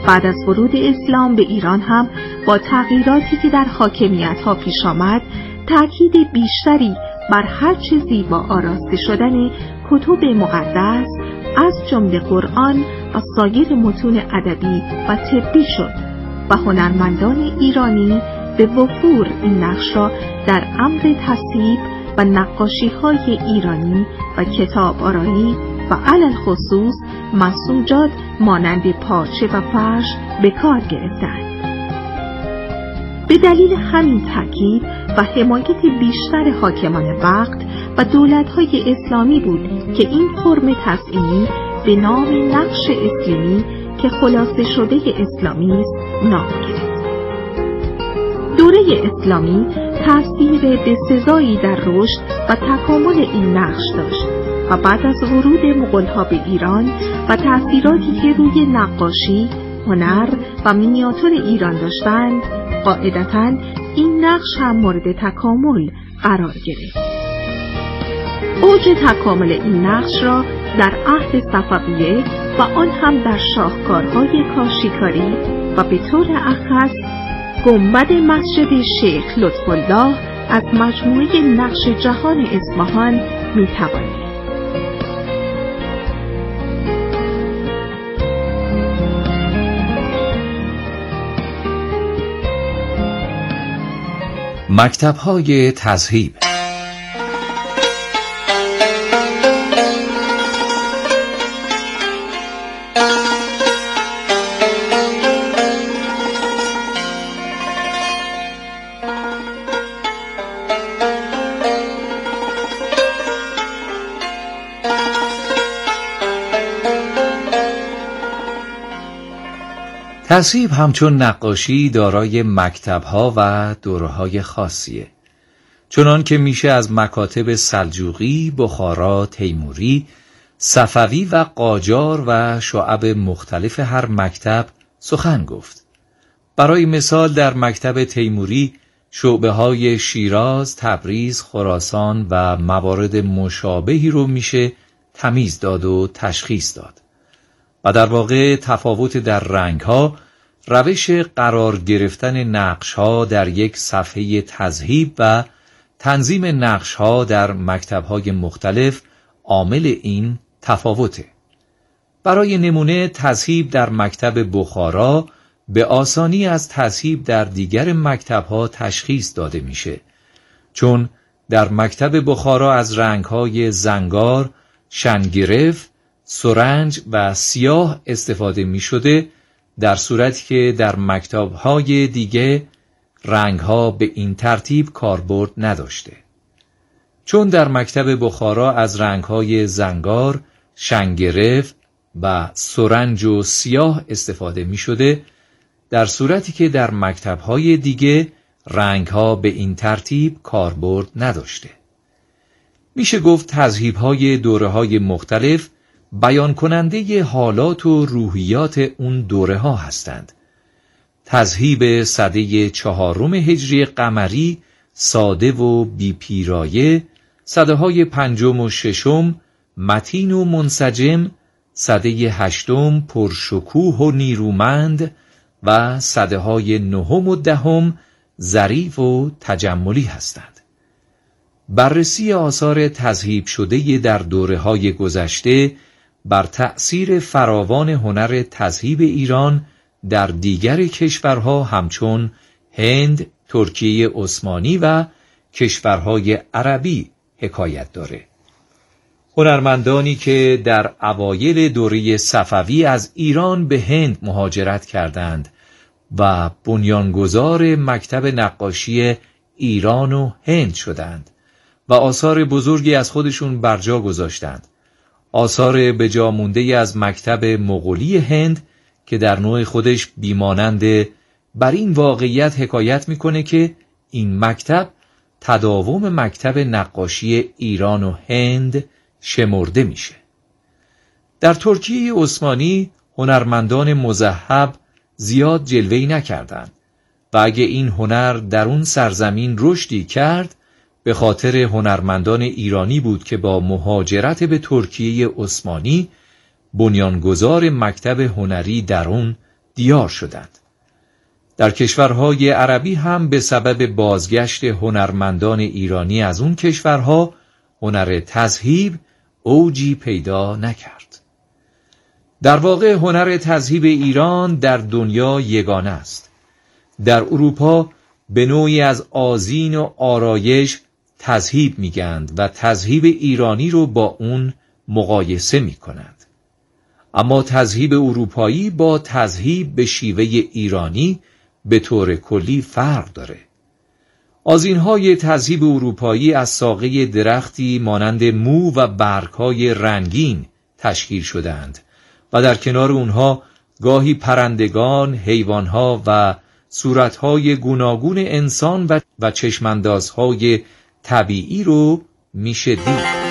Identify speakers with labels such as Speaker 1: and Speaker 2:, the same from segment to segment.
Speaker 1: بعد از ورود اسلام به ایران هم با تغییراتی که در حاکمیت‌ها پیش آمد، تأکید بیشتری بر هر چه زیبا آراسته شدن کتب مقدس از جمله قرآن و سایر متون ادبی و طبی شد و هنرمندان ایرانی به وفور این نقش را در امر تصحیح و نقاشی‌های ایرانی و کتاب آرایی و علل خصوص مسوجات مانند پارچه و فرش به کار گرفتند. به دلیل همین تاکید و حمایت بیشتر حاکمان وقت و دولت‌های اسلامی بود که این فرم تزئینی به نام نقش اسلامی که خلاصه شده اسلامی است نام گرفت. دوره اسلامی تأثیر بسزایی در رشد و تکامل این نقش داشت و بعد از ورود مغول‌ها به ایران و تأثیراتی که روی نقاشی، هنر و مینیاتور ایران داشتند، قاعدتاً این نقش هم مورد تکامل قرار گرفت. اوج تکامل این نقش را در عهد صفویه و آن هم در شاهکارهای کاشیکاری و به طور اخص گنبد مسجد شیخ لطف‌الله از مجموعه نقش جهان اصفهان می‌توانید.
Speaker 2: مکتب‌های تذهیب. تذهیب همچون نقاشی دارای مکتب‌ها و دوره‌های خاصیه، چنان که میشه از مکاتب سلجوقی، بخارا، تیموری، صفوی و قاجار و شعب مختلف هر مکتب سخن گفت. برای مثال در مکتب تیموری شعبه‌های شیراز، تبریز، خراسان و موارد مشابهی رو میشه تمیز داد و تشخیص داد. و در واقع تفاوت در رنگ‌ها، روش قرار گرفتن نقش‌ها در یک صفحه تذهیب و تنظیم نقش‌ها در مکتب‌های مختلف عامل این تفاوته. برای نمونه تذهیب در مکتب بخارا به آسانی از تذهیب در دیگر مکتب‌ها تشخیص داده میشه، چون در مکتب بخارا از رنگ‌های زنگار، شنگرف، سرنج و سیاه استفاده می شده، در صورتی که در مکتب‌های دیگه رنگ‌ها به این ترتیب کاربرد نداشته. چون در مکتب بخارا از رنگ‌های زنگار، شنگرف و سرنج و سیاه استفاده می شده، در صورتی که در مکتب‌های دیگه رنگ‌ها به این ترتیب کاربرد نداشته. میشه گفت تذهیب‌های دوره‌های مختلف بیان کننده حالات و روحیات اون دوره ها هستند. تذهیب سده 4 هجری قمری ساده و بی پیرایه، سده های 5 و 6 متین و منسجم، سده 8 پرشکوه و نیرومند و سده های 9 و 10 ظریف و تجملی هستند. بررسی آثار تذهیب شده در دوره های گذشته بر تأثیر فراوان هنر تذهیب ایران در دیگر کشورها همچون هند، ترکیه عثمانی و کشورهای عربی حکایت داره. هنرمندانی که در اوایل دوره صفوی از ایران به هند مهاجرت کردند و بنیانگذار مکتب نقاشی ایران و هند شدند و آثار بزرگی از خودشون برجا گذاشتند. آثار بجا مونده از مکتب مغولی هند که در نوع خودش بیمانند بر این واقعیت حکایت میکنه که این مکتب تداوم مکتب نقاشی ایران و هند شمرده میشه. در ترکیه عثمانی هنرمندان مذهب زیاد جلوه‌ای نکردند و اگه این هنر در اون سرزمین رشدی کرد به خاطر هنرمندان ایرانی بود که با مهاجرت به ترکیه عثمانی بنیانگذار مکتب هنری در اون دیار شدند. در کشورهای عربی هم به سبب بازگشت هنرمندان ایرانی از اون کشورها هنر تذهیب اوجی پیدا نکرد. در واقع هنر تذهیب ایران در دنیا یگانه است. در اروپا به نوعی از آذین و آرایش تذهیب میگند و تذهیب ایرانی رو با اون مقایسه میکنند. اما تذهیب اروپایی با تذهیب به شیوه ایرانی به طور کلی فرق داره. آذین‌های تذهیب اروپایی از ساقه درختی مانند مو و برگ‌های رنگین تشکیل شدند و در کنار اونها گاهی پرندگان، حیوان‌ها و صورت‌های گوناگون انسان و چشماندازهای طبیعی رو میشه دید.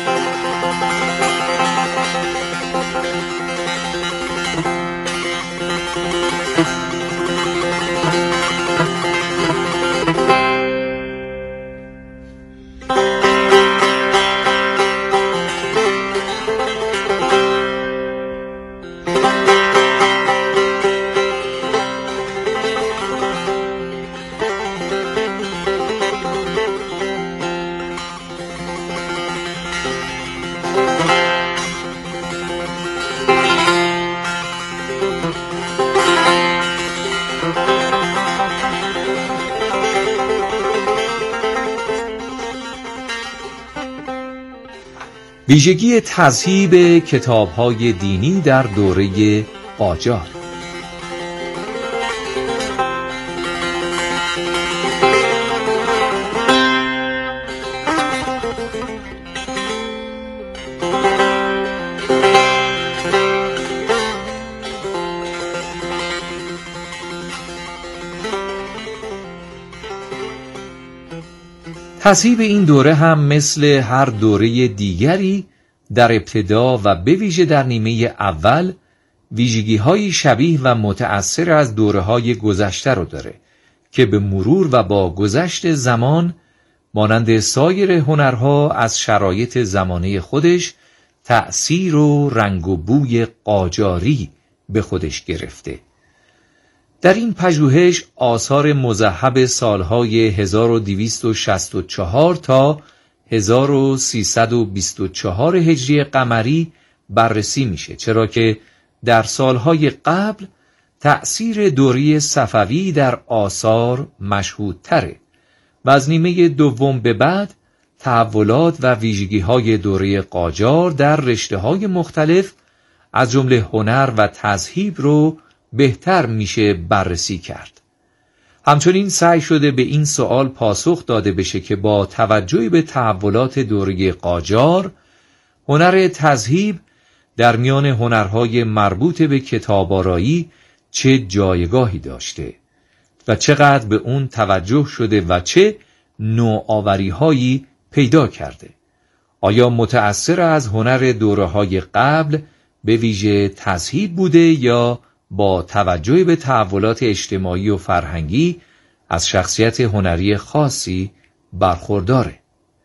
Speaker 2: ویژگی تذهیب کتاب‌های دینی در دوره قاجار. تذهیب این دوره هم مثل هر دوره دیگری در ابتدا و به ویژه در نیمه اول ویژگی‌های شبیه و متأثر از دوره‌های گذشته رو داره که به مرور و با گذشت زمان مانند سایر هنرها از شرایط زمانه خودش تأثیر و رنگ و بوی قاجاری به خودش گرفته. در این پژوهش آثار مذهب سالهای 1264 تا 1324 هجری قمری بررسی میشه، چرا که در سالهای قبل تأثیر دوره صفوی در آثار مشهودتره و از نیمه دوم به بعد تحولات و ویژگی‌های دوره قاجار در رشته‌های مختلف از جمله هنر و تذهیب رو بهتر میشه بررسی کرد. همچنین سعی شده به این سوال پاسخ داده بشه که با توجه به تحولات دوره قاجار هنر تذهیب در میان هنرهای مربوط به کتاب‌آرایی چه جایگاهی داشته و چقدر به اون توجه شده و چه نوآوری‌هایی پیدا کرده. آیا متأثر از هنر دوره‌های قبل به ویژه تذهیب بوده یا با توجه به تحولات اجتماعی و فرهنگی از شخصیت هنری خاصی برخورداره؟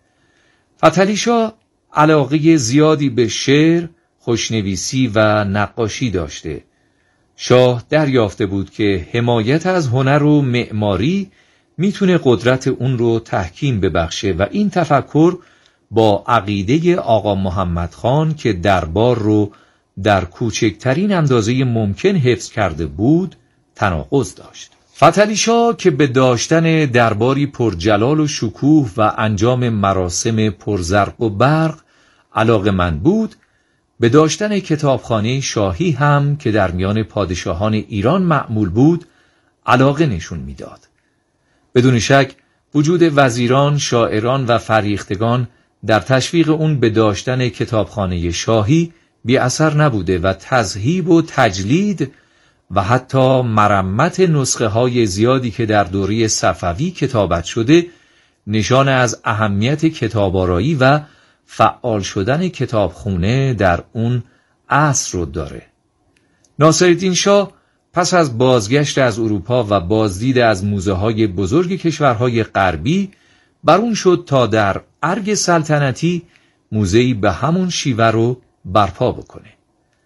Speaker 2: فتحعلی شاه علاقه زیادی به شعر، خوشنویسی و نقاشی داشته. شاه دریافته بود که حمایت از هنر و معماری میتونه قدرت اون رو تحکیم ببخشه و این تفکر با عقیده آقا محمد خان که دربار رو در کوچکترین اندازه ممکن حفظ کرده بود تناقض داشت. فتحعلی شاه که به داشتن درباری پرجلال و شکوه و انجام مراسم پرزرق و برق علاقه‌مند بود، به داشتن کتابخانه شاهی هم که در میان پادشاهان ایران معمول بود علاقه نشون میداد. بدون شک وجود وزیران، شاعران و فریختگان در تشویق اون به داشتن کتابخانه شاهی بی اثر نبوده و تذهیب و تجلید و حتی مرمت نسخه های زیادی که در دوره صفوی کتابت شده نشان از اهمیت کتاب‌آرایی و فعال شدن کتابخونه در اون عصر رو داره. ناصرالدین شاه پس از بازگشت از اروپا و بازدید از موزه های بزرگ کشورهای غربی بر اون شد تا در ارگ سلطنتی موزه‌ای به همون شیوه رو برپا بکنه.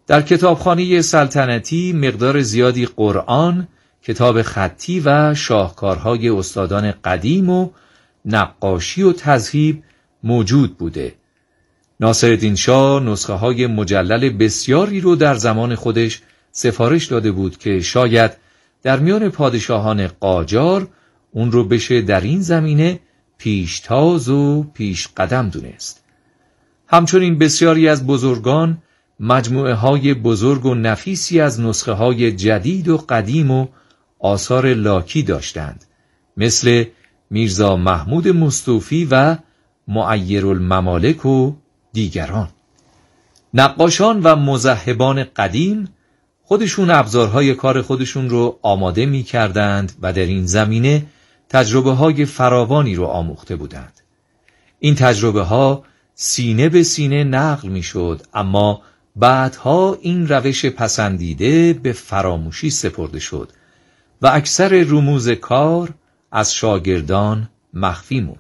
Speaker 2: در کتابخانه سلطنتی مقدار زیادی قرآن، کتاب خطی و شاهکارهای استادان قدیم و نقاشی و تذهیب موجود بوده. ناصرالدین شاه نسخه های مجلل بسیاری رو در زمان خودش سفارش داده بود که شاید در میان پادشاهان قاجار اون رو بشه در این زمینه پیشتاز و پیش قدم دونست. همچنین بسیاری از بزرگان مجموعه های بزرگ و نفیسی از نسخه های جدید و قدیم و آثار لاکی داشتند، مثل میرزا محمود مستوفی و معیرالممالک و دیگران. نقاشان و مذهبان قدیم خودشون ابزارهای کار خودشون رو آماده می کردند و در این زمینه تجربه های فراوانی رو آموخته بودند. این تجربه ها سینه به سینه نقل می شد، اما بعدها این روش پسندیده به فراموشی سپرده شد و اکثر رموز کار از شاگردان مخفی موند.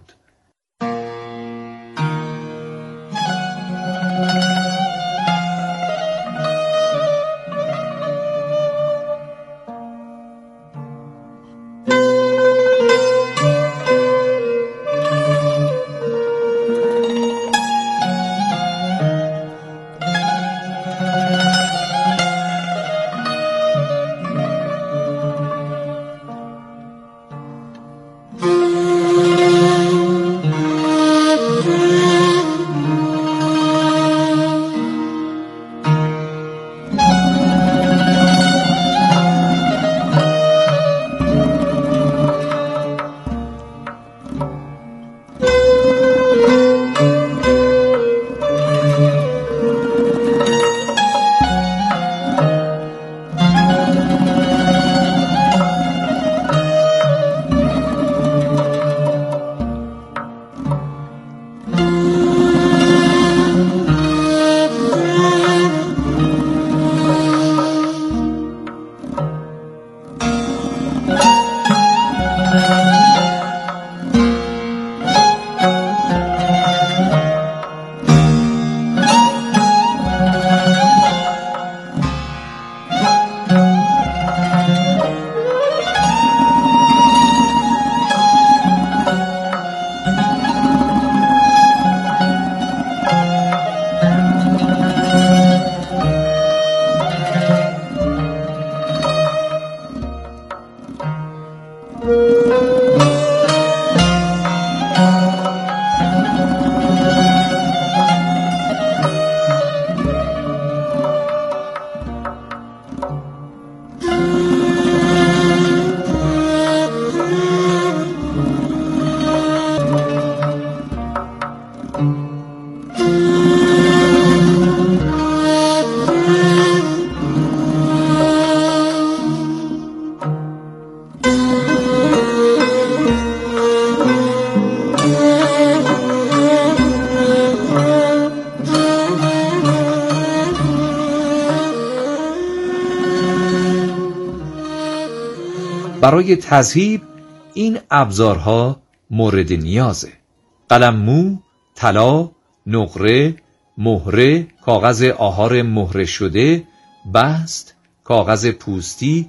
Speaker 2: برای تذهیب این ابزارها مورد نیازه: قلممو، طلا، نقره، مهره، کاغذ آهار مهره شده، بست، کاغذ پوستی،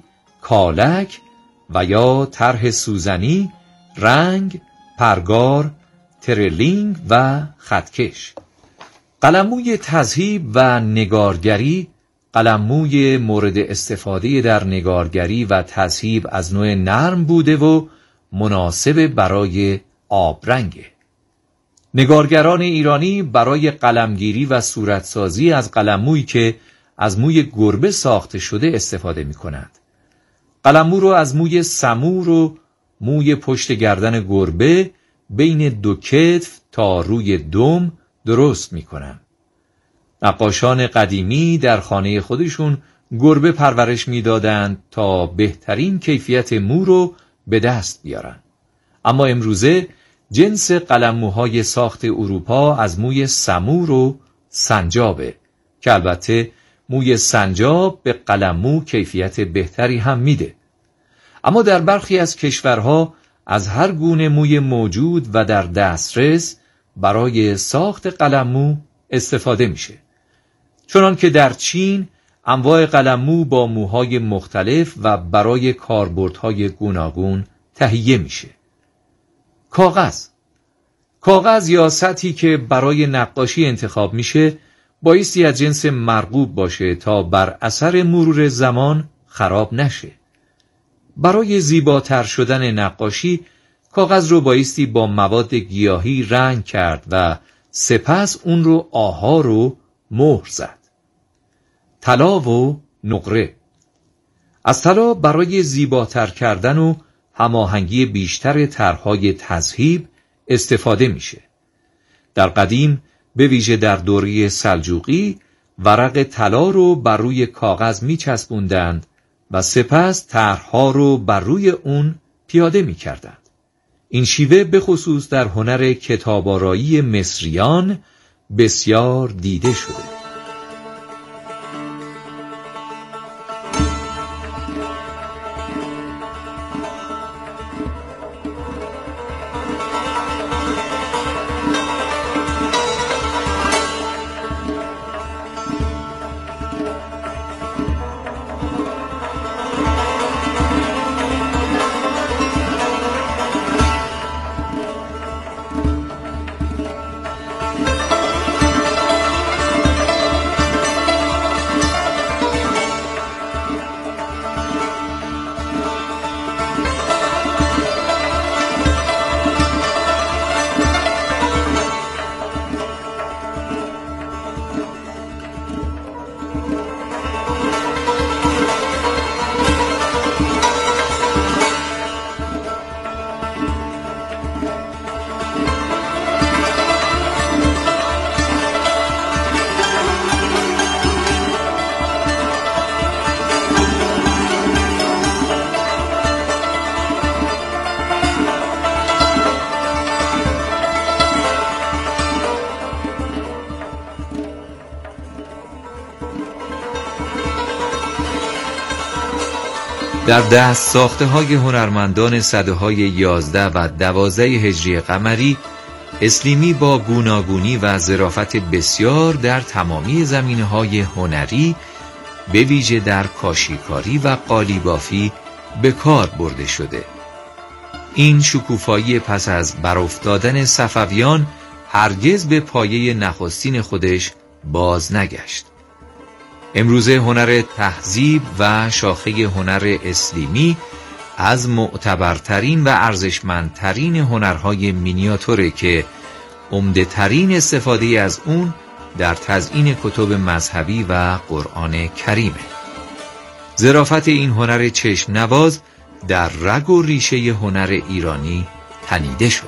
Speaker 2: کالک و یا طرح سوزنی، رنگ، پرگار، ترلینگ و خطکش. قلمموی تذهیب و نگارگری: قلمموی مورد استفاده در نگارگری و تذهیب از نوع نرم بوده و مناسب برای آبرنگه. نگارگران ایرانی برای قلمگیری و صورتسازی از قلممویی که از موی گربه ساخته شده استفاده می کنند. قلممو رو از موی سمور و موی پشت گردن گربه بین دو کتف تا روی دم درست می کنند. نقاشان قدیمی در خانه خودشون گربه پرورش میدادند تا بهترین کیفیت مو رو به دست بیارن. اما امروزه جنس قلمموهای ساخت اروپا از موی سمور و سنجابه که البته موی سنجاب به قلممو کیفیت بهتری هم میده. اما در برخی از کشورها از هر گونه موی موجود و در دسترس برای ساخت قلممو استفاده میشه. چنان که در چین انواع قلممو با موهای مختلف و برای کاربردهای گوناگون تهیه میشه. کاغذ یا سطحی که برای نقاشی انتخاب میشه بایستی از جنس مرغوب باشه تا بر اثر مرور زمان خراب نشه. برای زیباتر شدن نقاشی کاغذ رو بایستی با مواد گیاهی رنگ کرد و سپس اون رو آهار و مهر زد. طلا و نقره. از طلا برای زیباتر کردن و هماهنگی بیشتر طرح‌های تذهیب استفاده میشه. در قدیم به ویژه در دوره سلجوقی ورق طلا رو بر روی کاغذ میچسبوندند و سپس طرح‌ها رو بر روی اون پیاده میکردند. این شیوه به خصوص در هنر کتاب‌آرایی مصریان بسیار دیده شده. در دست ساخته های هنرمندان سده های 11 و 12 هجری قمری، اسلیمی با گوناگونی و ظرافت بسیار در تمامی زمینه‌های هنری به ویژه در کاشیکاری و قالیبافی به کار برده شده. این شکوفایی پس از برافتادن صفویان هرگز به پایه نخستین خودش باز نگشت. امروزه هنر تهذیب و شاخه هنر اسلیمی از معتبرترین و ارزشمندترین هنرهای مینیاتوره که عمده ترین استفاده از اون در تزیین کتب مذهبی و قرآن کریمه. ظرافت این هنر چشم نواز در رگ و ریشه هنر ایرانی تنیده شده.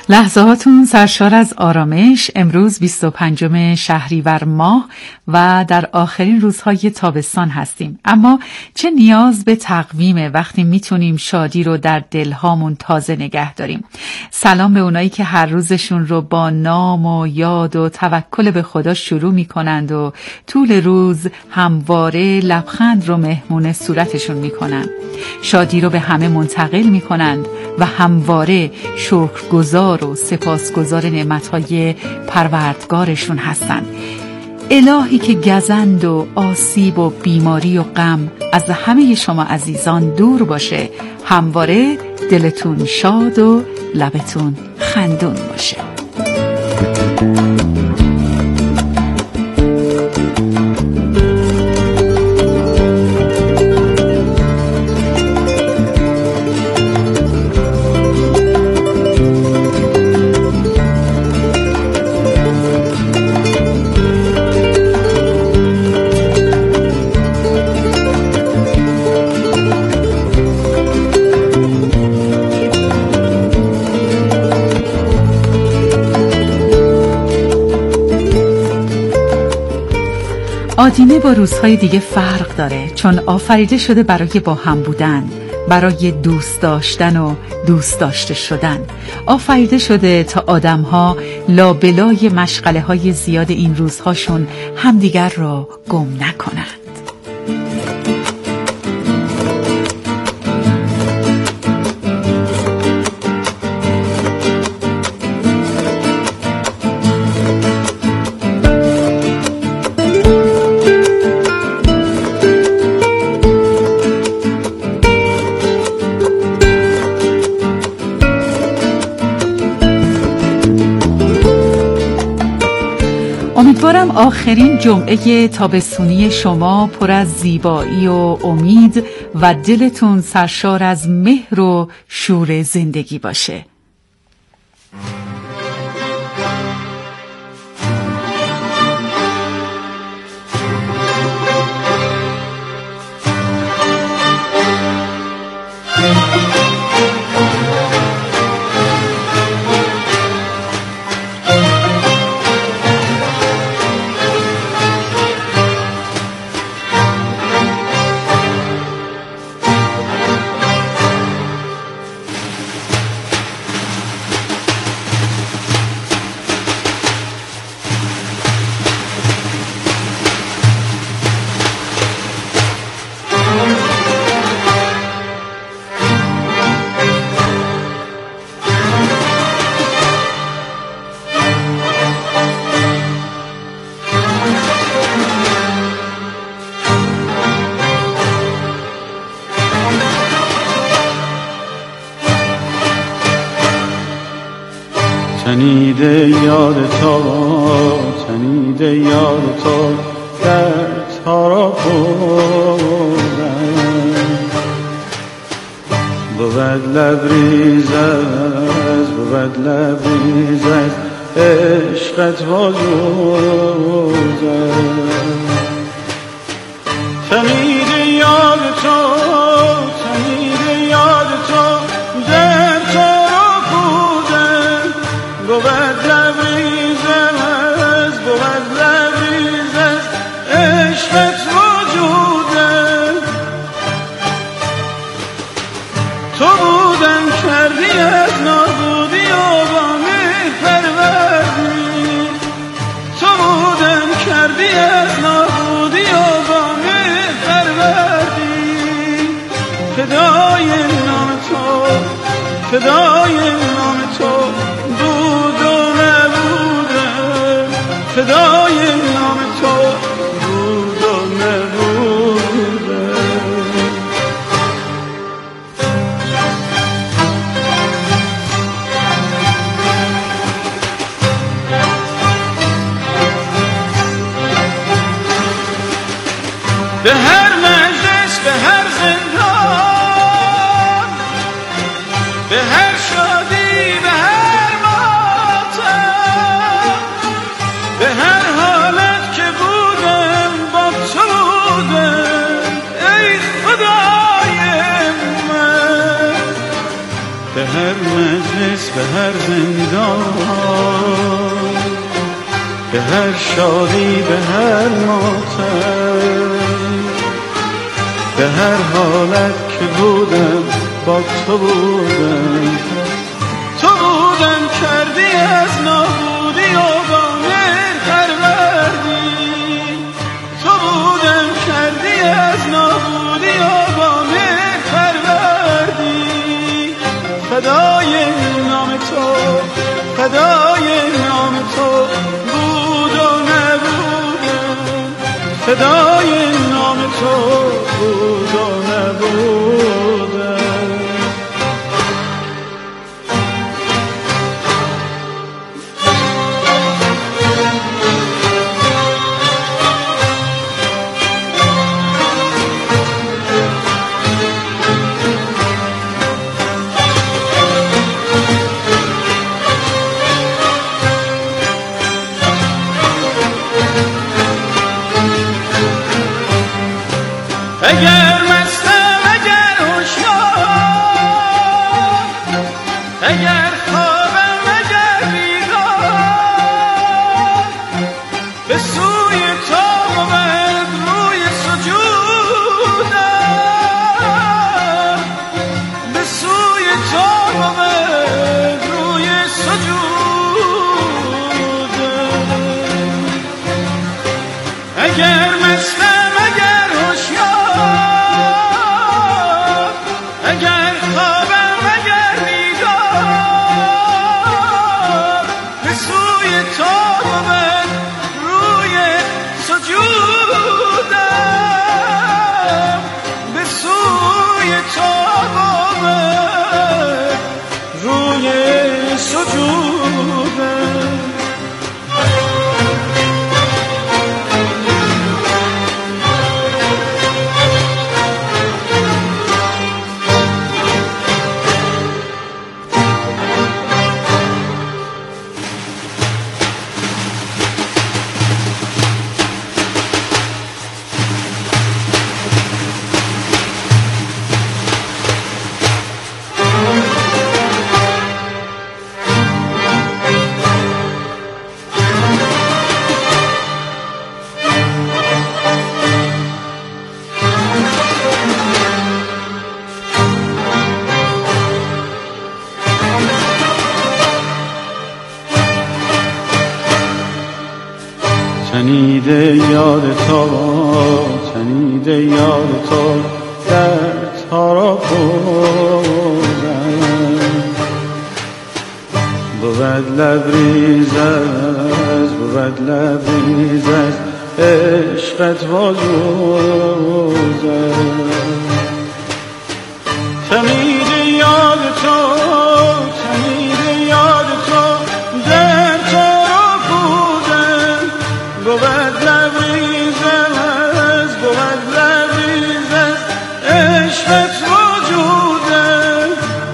Speaker 3: لحظاتون سرشار از آرامش. امروز 25 شهریور ماه و در آخرین روزهای تابستان هستیم، اما چه نیاز به تقویمه وقتی میتونیم شادی رو در دلهامون تازه نگه داریم. سلام به اونایی که هر روزشون رو با نام و یاد و توکل به خدا شروع میکنند و طول روز همواره لبخند رو مهمون صورتشون میکنند. شادی رو به همه منتقل میکنند و همواره شکرگزار و سپاسگزار نعمتهای پروردگارشون هستند. الهی که گزند و آسیب و بیماری و غم از همه شما عزیزان دور باشه، همواره دلتون شاد و لبتون خندون باشه. آدینه با روزهای دیگه فرق داره، چون آفریده شده برای با هم بودن، برای دوست داشتن و دوست داشته شدن. آفریده شده تا آدم‌ها لابلای مشغله‌های زیاد این روزهاشون همدیگر را گم نکنند. امیدوارم آخرین جمعه تابستونی شما پر از زیبایی و امید و دلتون سرشار از مهر و شور زندگی باشه.
Speaker 4: تنیده یاد تو در تارا بودن، بود لبریز از عشقت وجوده. تنیده یاد تو در تارا بودن، بود لبریز از عشقت وجودم. تو بودن کردی از نابودی و با مهر پروردی، تو بودن کردی از نابودی و با مهر پروردی. فدای نام تو بود و نبوده، فدای نام تو بود و نبوده. به هر مجلس، به هر زندان، به هر شادی، به هر ماتم، به هر حالت که بودم با تو بودم ای خدای من. به هر مجلس، به هر زندان، به هر شادی، به هر ماتم، به هر حالت که بودم با تو بودم، تو بودم کردی از نابودی و با مهر پروردی، تو بودم کردی از نابودی و با مهر پروردی. فدای نام تو، فدای نام تو بود و نبودم، فدای نام تو بود و نبودم. اگر مستم، اگر هوشیار، اگر خوابم، اگر بیدار، به سوی تو بود روی سجودم، به سوی تو بود روی سجودم. اگر مستم، اگر هوشیار، اگر خوابم، اگر بیدار، به سوی تو بود روی سجودم، به سوی تو بود روی سجودم. تنیده یاد تو، تنیده یاد تو در تارا بودم، بود لبریز از، بود لبریز از عشقت وجودم. تنیده یاد تو، تنیده یاد تو در تارا بودم، بود لبریز از، بود لبریز از عشقت وجودم.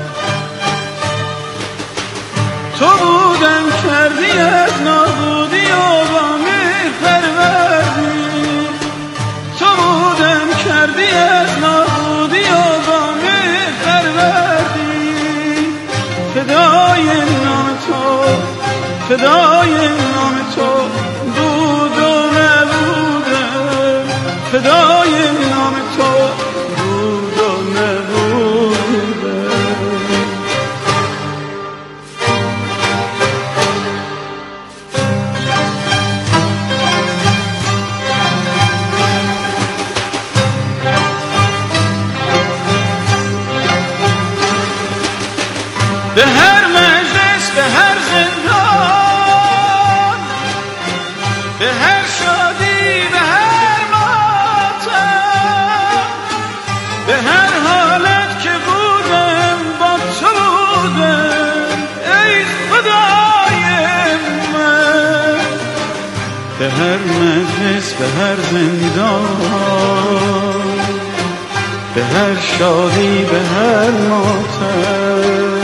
Speaker 4: تو بودم کردی از نابودی و با مهر پروردی، تو بودم کردی از نابودی و با مهر پروردی. فدای نام تو، فدای نام تو بود و نبودم، فدای نام تو بود و نبودم. به هر مجلس، به هر زندان، به هر شادی، به هر ماتم، به هر حالت که بودم با تو بودم ای خدای من. به هر مجلس، به هر زندان، به هر شادی، به هر ماتم،